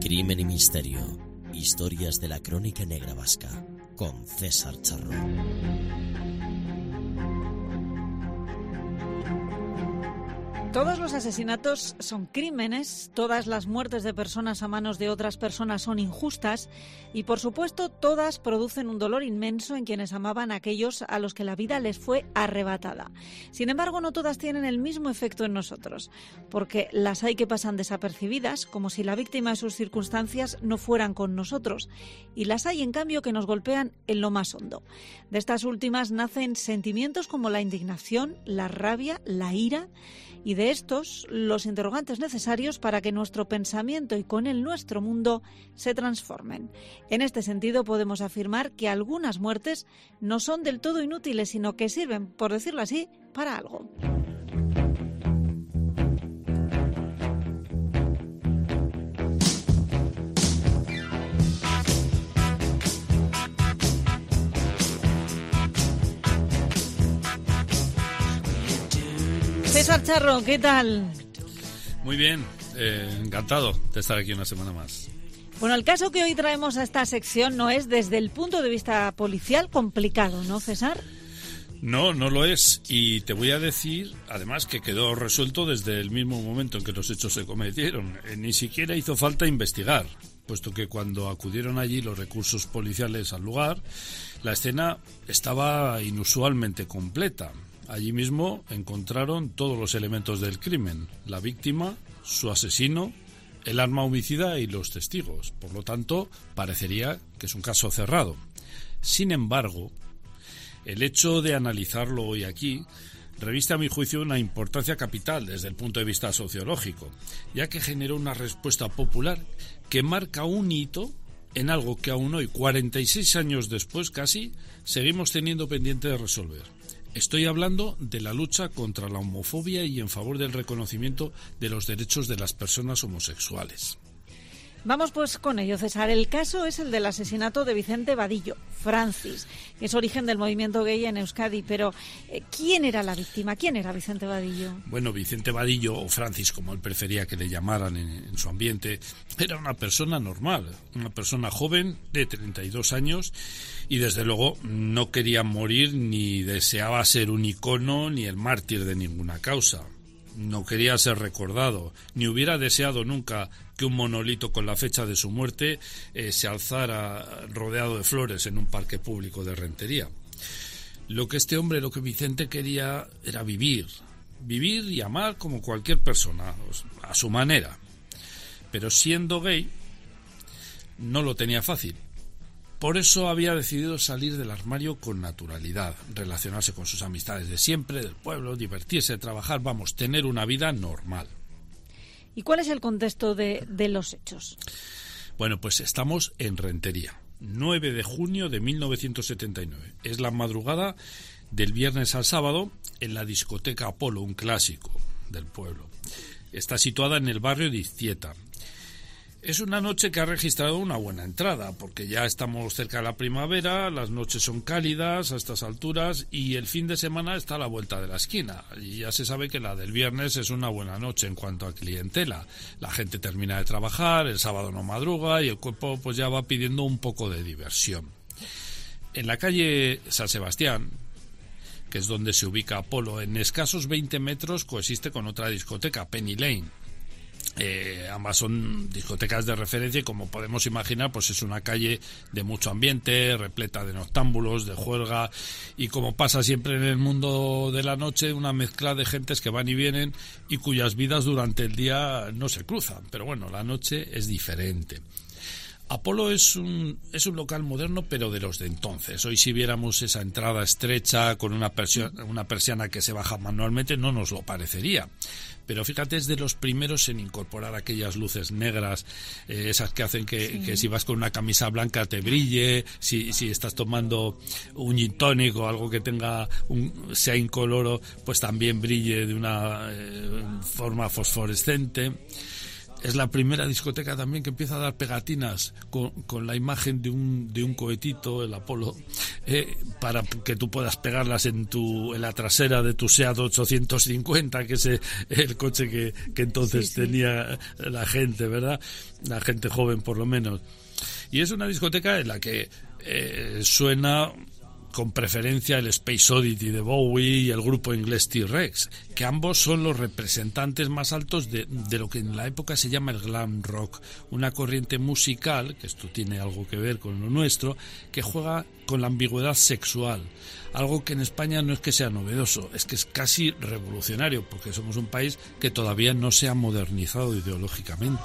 Crimen y misterio. Historias de la crónica negra vasca. Con César Charro. Todos los asesinatos son crímenes, todas las muertes de personas a manos de otras personas son injustas y, por supuesto, todas producen un dolor inmenso en quienes amaban a aquellos a los que la vida les fue arrebatada. Sin embargo, no todas tienen el mismo efecto en nosotros, porque las hay que pasan desapercibidas, como si la víctima y sus circunstancias no fueran con nosotros, y las hay, en cambio, que nos golpean en lo más hondo. De estas últimas nacen sentimientos como la indignación, la rabia, la ira, y de estos, los interrogantes necesarios para que nuestro pensamiento y con él nuestro mundo se transformen. En este sentido, podemos afirmar que algunas muertes no son del todo inútiles, sino que sirven, por decirlo así, para algo. César Charro, ¿qué tal? Muy bien, encantado de estar aquí una semana más. Bueno, el caso que hoy traemos a esta sección no es, desde el punto de vista policial, complicado, ¿no, César? No, no lo es. Y te voy a decir, además, que quedó resuelto desde el mismo momento en que los hechos se cometieron. Ni siquiera hizo falta investigar, puesto que cuando acudieron allí los recursos policiales al lugar, la escena estaba inusualmente completa. Allí mismo encontraron todos los elementos del crimen: la víctima, su asesino, el arma homicida y los testigos. Por lo tanto, parecería que es un caso cerrado. Sin embargo, el hecho de analizarlo hoy aquí reviste, a mi juicio, una importancia capital desde el punto de vista sociológico, ya que generó una respuesta popular que marca un hito en algo que aún hoy, 46 años después casi, seguimos teniendo pendiente de resolver. Estoy hablando de la lucha contra la homofobia y en favor del reconocimiento de los derechos de las personas homosexuales. Vamos pues con ello, César. El caso es el del asesinato de Vicente Vadillo, Francis, que es origen del movimiento gay en Euskadi. Pero, ¿quién era la víctima? ¿Quién era Vicente Vadillo? Bueno, Vicente Vadillo, o Francis, como él prefería que le llamaran en su ambiente, era una persona normal, una persona joven de 32 años y, desde luego, no quería morir ni deseaba ser un icono ni el mártir de ninguna causa. No quería ser recordado, ni hubiera deseado nunca que un monolito con la fecha de su muerte se alzara rodeado de flores en un parque público de Rentería. Lo que Vicente quería era vivir y amar como cualquier persona, a su manera. Pero siendo gay, no lo tenía fácil. Por eso había decidido salir del armario con naturalidad, relacionarse con sus amistades de siempre, del pueblo, divertirse, trabajar, tener una vida normal. ¿Y cuál es el contexto de los hechos? Bueno, pues estamos en Rentería, 9 de junio de 1979. Es la madrugada del viernes al sábado en la discoteca Apolo, un clásico del pueblo. Está situada en el barrio de Iztieta. Es una noche que ha registrado una buena entrada, porque ya estamos cerca de la primavera, las noches son cálidas a estas alturas y el fin de semana está a la vuelta de la esquina. Y ya se sabe que la del viernes es una buena noche en cuanto a clientela. La gente termina de trabajar, el sábado no madruga y el cuerpo pues ya va pidiendo un poco de diversión. En la calle San Sebastián, que es donde se ubica Apolo, en escasos 20 metros coexiste con otra discoteca, Penny Lane. Ambas son discotecas de referencia y, como podemos imaginar, pues es una calle de mucho ambiente, repleta de noctámbulos, de juerga y, como pasa siempre en el mundo de la noche, una mezcla de gentes que van y vienen y cuyas vidas durante el día no se cruzan, pero bueno, la noche es diferente. Apolo es un local moderno, pero de los de entonces. Hoy, si viéramos esa entrada estrecha con una persiana que se baja manualmente, no nos lo parecería. Pero fíjate, es de los primeros en incorporar aquellas luces negras, esas que hacen que si vas con una camisa blanca te brille, si estás tomando un gin tonic o algo que sea incoloro, pues también brille de una forma fosforescente. Es la primera discoteca también que empieza a dar pegatinas con la imagen de un cohetito, el Apolo, para que tú puedas pegarlas en la trasera de tu Seat 850, que es el coche que entonces tenía la gente, ¿verdad? La gente joven, por lo menos. Y es una discoteca en la que suena con preferencia el Space Oddity de Bowie y el grupo inglés T-Rex, que ambos son los representantes más altos de lo que en la época se llama el glam rock, una corriente musical, que esto tiene algo que ver con lo nuestro, que juega con la ambigüedad sexual, algo que en España no es que sea novedoso, es que es casi revolucionario, porque somos un país que todavía no se ha modernizado ideológicamente.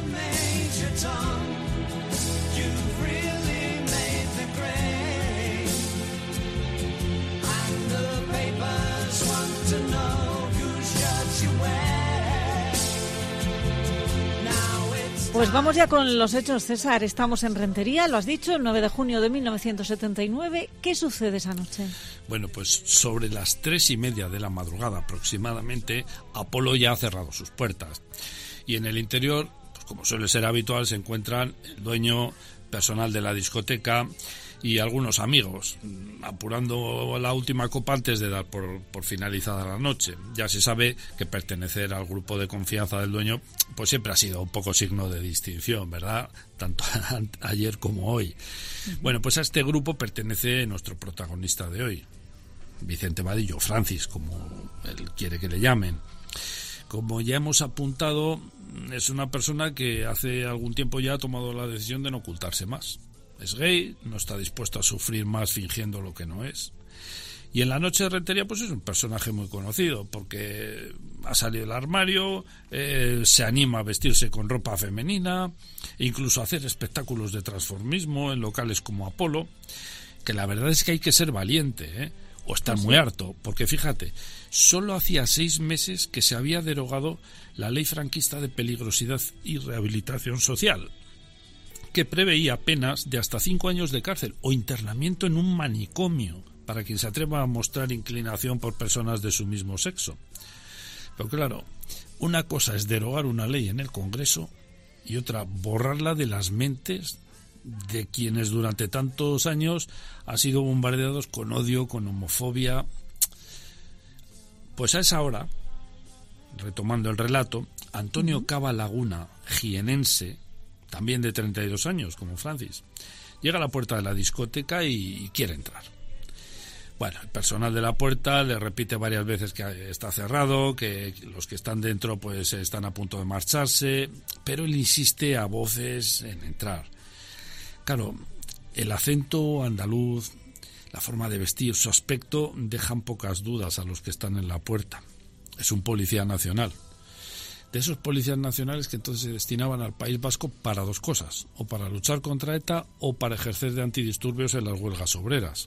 Pues vamos ya con los hechos, César. Estamos en Rentería, lo has dicho, el 9 de junio de 1979. ¿Qué sucede esa noche? Bueno, pues sobre las 3:30 de la madrugada aproximadamente, Apolo ya ha cerrado sus puertas. Y en el interior, pues como suele ser habitual, se encuentran el dueño, personal de la discoteca y algunos amigos, apurando la última copa antes de dar por finalizada la noche. Ya se sabe que pertenecer al grupo de confianza del dueño pues siempre ha sido un poco signo de distinción, ¿verdad? Tanto ayer como hoy. Bueno, pues a este grupo pertenece nuestro protagonista de hoy, Vicente Vadillo, Francis, como él quiere que le llamen. Como ya hemos apuntado, es una persona que hace algún tiempo ya ha tomado la decisión de no ocultarse más. Es gay, no está dispuesto a sufrir más fingiendo lo que no es. Y en la noche de Rentería pues es un personaje muy conocido porque ha salido del armario, se anima a vestirse con ropa femenina, e incluso a hacer espectáculos de transformismo en locales como Apolo, que la verdad es que hay que ser valiente, o estar muy harto, porque fíjate, solo hacía 6 meses que se había derogado la ley franquista de peligrosidad y rehabilitación social, que preveía penas de hasta 5 años de cárcel o internamiento en un manicomio para quien se atreva a mostrar inclinación por personas de su mismo sexo. Pero claro, una cosa es derogar una ley en el Congreso y otra borrarla de las mentes de quienes durante tantos años han sido bombardeados con odio, con homofobia. Pues a esa hora, retomando el relato, Antonio Cava Laguna, jienense, también de 32 años, como Francis, llega a la puerta de la discoteca y quiere entrar. Bueno, el personal de la puerta le repite varias veces que está cerrado, que los que están dentro pues están a punto de marcharse, pero él insiste a voces en entrar. Claro, el acento andaluz, la forma de vestir, su aspecto dejan pocas dudas a los que están en la puerta. Es un policía nacional. De esos policías nacionales que entonces se destinaban al País Vasco para 2 cosas, o para luchar contra ETA o para ejercer de antidisturbios en las huelgas obreras.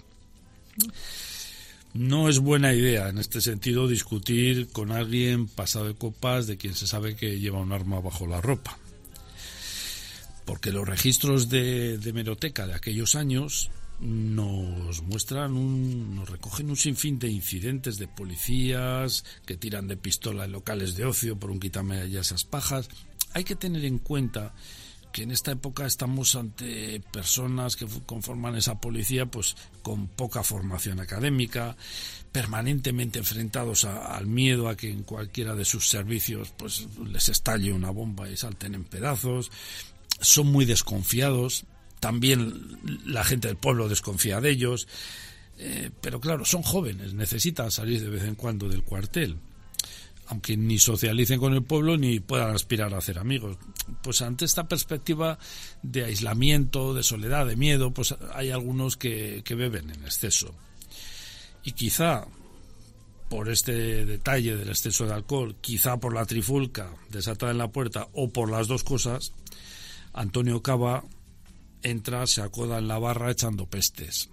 No es buena idea en este sentido discutir con alguien pasado de copas de quien se sabe que lleva un arma bajo la ropa, porque los registros de hemeroteca de aquellos años nos muestran nos recogen un sinfín de incidentes de policías que tiran de pistola en locales de ocio por un quítame ya esas pajas. Hay que tener en cuenta que en esta época estamos ante personas que conforman esa policía pues con poca formación académica, permanentemente enfrentados al miedo a que en cualquiera de sus servicios pues les estalle una bomba y salten en pedazos. Son muy desconfiados. También la gente del pueblo desconfía de ellos, pero claro, son jóvenes, necesitan salir de vez en cuando del cuartel, aunque ni socialicen con el pueblo ni puedan aspirar a hacer amigos. Pues ante esta perspectiva de aislamiento, de soledad, de miedo, pues hay algunos que beben en exceso. Y quizá por este detalle del exceso de alcohol, quizá por la trifulca desatada en la puerta o por las 2 cosas, Antonio Cava entra, se acoda en la barra echando pestes.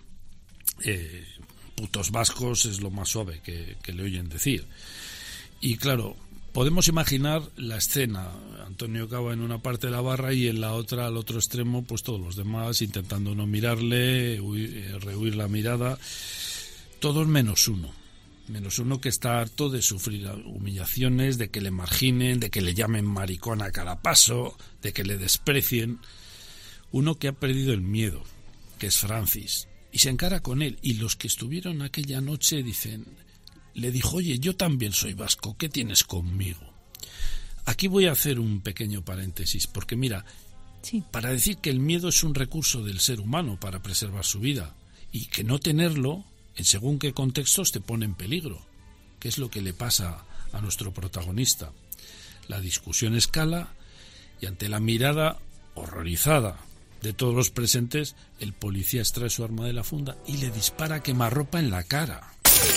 Putos vascos es lo más suave que le oyen decir. Y claro, podemos imaginar la escena, Antonio Cava en una parte de la barra y en la otra, al otro extremo, pues todos los demás intentando no mirarle, rehuir la mirada, todos menos uno. menos uno que está harto de sufrir humillaciones, de que le marginen, de que le llamen maricón a cada paso, de que le desprecien. Uno que ha perdido el miedo, que es Francis, y se encara con él. Y los que estuvieron aquella noche le dijo: oye, yo también soy vasco, ¿qué tienes conmigo? Aquí voy a hacer un pequeño paréntesis, porque mira, sí, para decir que el miedo es un recurso del ser humano para preservar su vida, y que no tenerlo, en según qué contextos, te pone en peligro, que es lo que le pasa a nuestro protagonista. La discusión escala y ante la mirada horrorizada de todos los presentes, el policía extrae su arma de la funda y le dispara a quemarropa en la cara.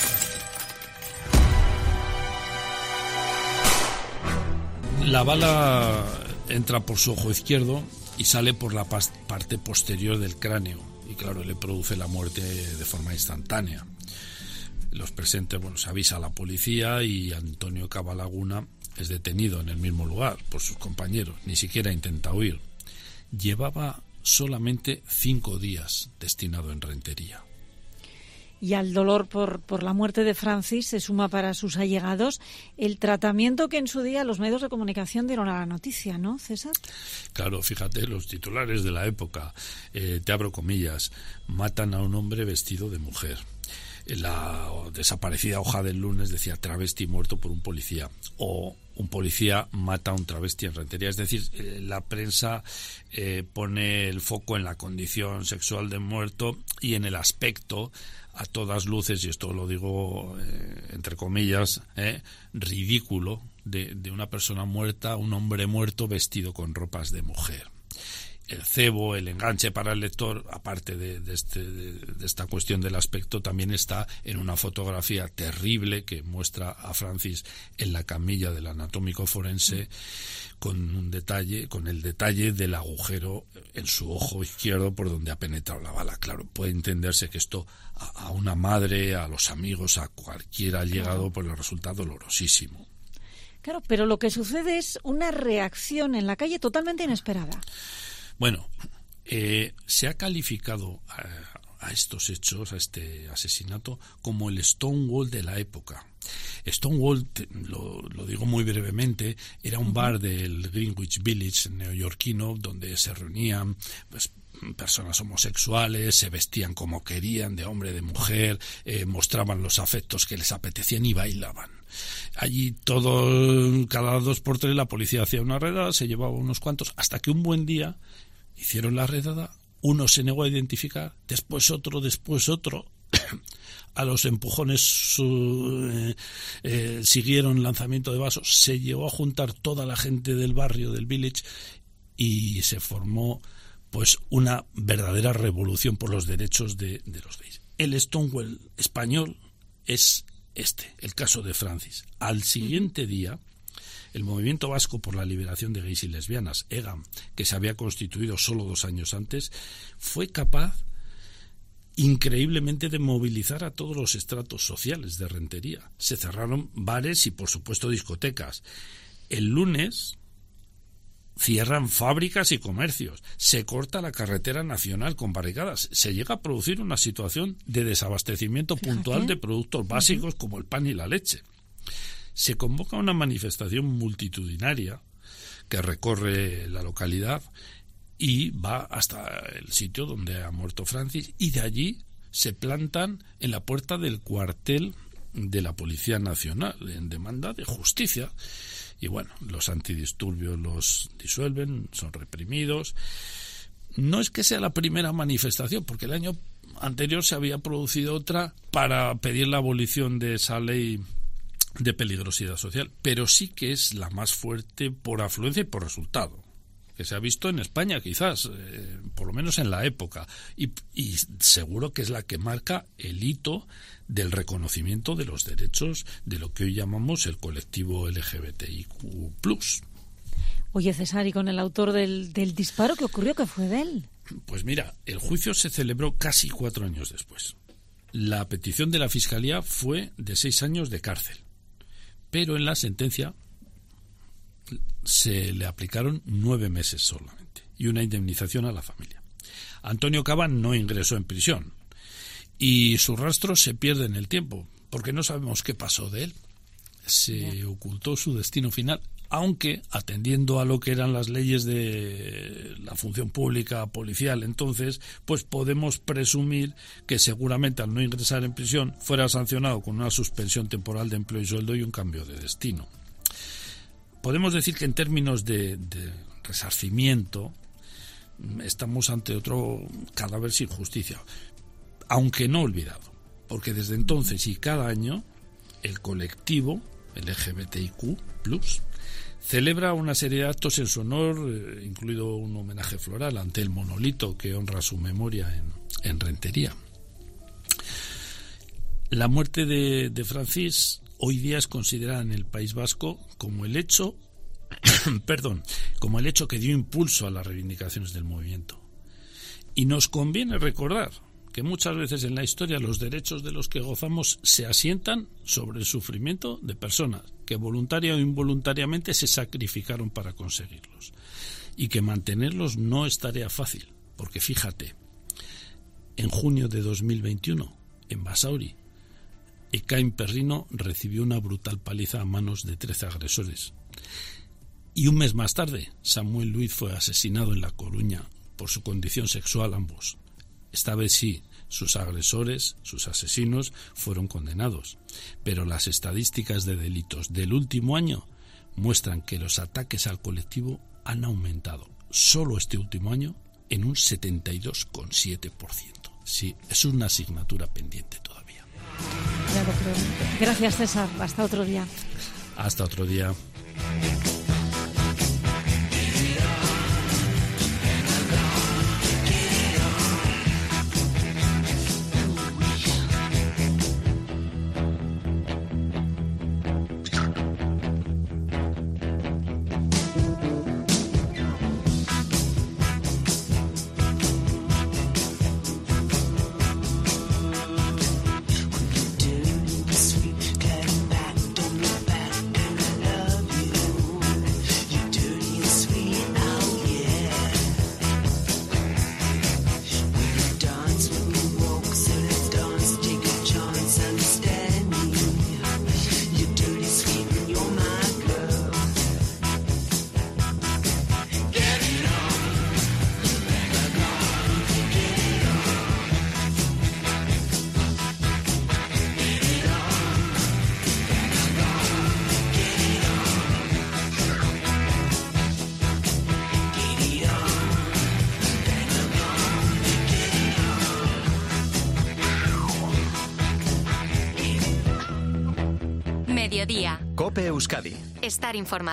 La bala entra por su ojo izquierdo y sale por la parte posterior del cráneo y claro, le produce la muerte de forma instantánea. Los presentes, se avisa a la policía y Antonio Cava Laguna es detenido en el mismo lugar por sus compañeros, ni siquiera intenta huir. Llevaba solamente 5 días destinado en Rentería. Y al dolor por la muerte de Francis se suma para sus allegados el tratamiento que en su día los medios de comunicación dieron a la noticia, ¿no, César? Claro, fíjate, los titulares de la época, te abro comillas: matan a un hombre vestido de mujer. La desaparecida hoja del lunes decía: travesti muerto por un policía, o un policía mata a un travesti en Rentería. Es decir, la prensa pone el foco en la condición sexual del muerto y en el aspecto, a todas luces, y esto lo digo entre comillas, ridículo de una persona muerta, un hombre muerto vestido con ropas de mujer. El cebo, el enganche para el lector, aparte de esta cuestión del aspecto, también está en una fotografía terrible que muestra a Francis en la camilla del anatómico forense con el detalle del agujero en su ojo izquierdo por donde ha penetrado la bala. Claro, puede entenderse que esto a una madre, a los amigos, a cualquiera allegado, pues le resulta dolorosísimo. Claro, pero lo que sucede es una reacción en la calle totalmente inesperada. Bueno, se ha calificado a estos hechos, a este asesinato, como el Stonewall de la época. Stonewall, lo digo muy brevemente, era un bar del Greenwich Village neoyorquino donde se reunían personas homosexuales, se vestían como querían, de hombre, de mujer, mostraban los afectos que les apetecían y bailaban. Allí cada 2 por 3 la policía hacía una redada, se llevaba unos cuantos, hasta que un buen día hicieron la redada, uno se negó a identificar, después otro, a los empujones siguieron lanzamiento de vasos, se llevó a juntar toda la gente del barrio, del village, y se formó pues una verdadera revolución por los derechos de los gays. El Stonewall español es el caso de Francis. Al siguiente día, el Movimiento Vasco por la Liberación de Gays y Lesbianas, EGAM, que se había constituido solo 2 años antes, fue capaz increíblemente de movilizar a todos los estratos sociales de Rentería. Se cerraron bares y, por supuesto, discotecas. El lunes cierran fábricas y comercios, se corta la carretera nacional con barricadas, se llega a producir una situación de desabastecimiento puntual de productos básicos como el pan y la leche. Se convoca una manifestación multitudinaria que recorre la localidad y va hasta el sitio donde ha muerto Francis, y de allí se plantan en la puerta del cuartel de la Policía Nacional en demanda de justicia. Y bueno, los antidisturbios los disuelven, son reprimidos. No es que sea la primera manifestación, porque el año anterior se había producido otra para pedir la abolición de esa ley de peligrosidad social, pero sí que es la más fuerte por afluencia y por resultado que se ha visto en España, quizás, por lo menos en la época, y seguro que es la que marca el hito del reconocimiento de los derechos de lo que hoy llamamos el colectivo LGBTIQ+. Oye, César, ¿y con el autor del disparo qué ocurrió? ¿Qué fue de él? Pues mira, el juicio se celebró casi 4 años después. La petición de la Fiscalía fue de 6 años de cárcel, pero en la sentencia se le aplicaron 9 meses solamente y una indemnización a la familia. Antonio Cava no ingresó en prisión y su rastro se pierde en el tiempo, porque no sabemos qué pasó de él. Se ocultó su destino final, aunque atendiendo a lo que eran las leyes de la función pública policial entonces, pues podemos presumir que seguramente al no ingresar en prisión fuera sancionado con una suspensión temporal de empleo y sueldo y un cambio de destino. Podemos decir que en términos de resarcimiento estamos ante otro cadáver sin justicia, aunque no olvidado, porque desde entonces y cada año el colectivo LGBTIQ+, celebra una serie de actos en su honor, incluido un homenaje floral ante el monolito que honra su memoria en Rentería. La muerte de Francis hoy día es considerada en el País Vasco como el hecho que dio impulso a las reivindicaciones del movimiento. Y nos conviene recordar que muchas veces en la historia los derechos de los que gozamos se asientan sobre el sufrimiento de personas que voluntaria o involuntariamente se sacrificaron para conseguirlos, y que mantenerlos no es tarea fácil, porque fíjate, en junio de 2021, en Basauri, Ekain Perrino recibió una brutal paliza a manos de 13 agresores. Y un mes más tarde, Samuel Luiz fue asesinado en La Coruña por su condición sexual ambos. Esta vez sí, sus agresores, sus asesinos, fueron condenados. Pero las estadísticas de delitos del último año muestran que los ataques al colectivo han aumentado, solo este último año, en un 72,7%. Sí, es una asignatura pendiente todavía. Claro, creo. Gracias, César. Hasta otro día. Hasta otro día. Mediodía. COPE Euskadi. Estar informado.